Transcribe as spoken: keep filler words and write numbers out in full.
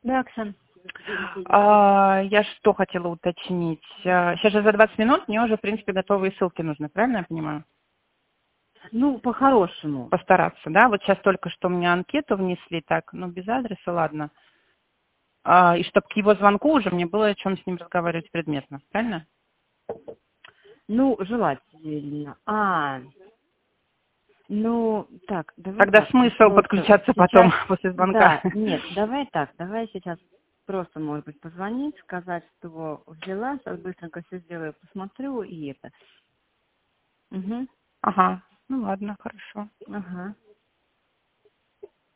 Да, Оксан. А, я что хотела уточнить? А, Сейчас же за двадцать минут мне уже, в принципе, готовые ссылки нужны, правильно я понимаю? Ну, по-хорошему. Постараться, да? Вот сейчас только что мне анкету внесли, так, ну, без адреса, ладно. А, и чтобы к его звонку уже мне было о чем с ним разговаривать предметно, правильно? Ну, желательно. А, ну, так, давай Тогда так. смысл Просто подключаться потом сейчас, после звонка. да, нет, давай так, давай сейчас просто, может быть, позвонить, сказать, что взяла, сейчас быстренько все сделаю, посмотрю и это. Угу, Ага, ну ладно, хорошо. ага.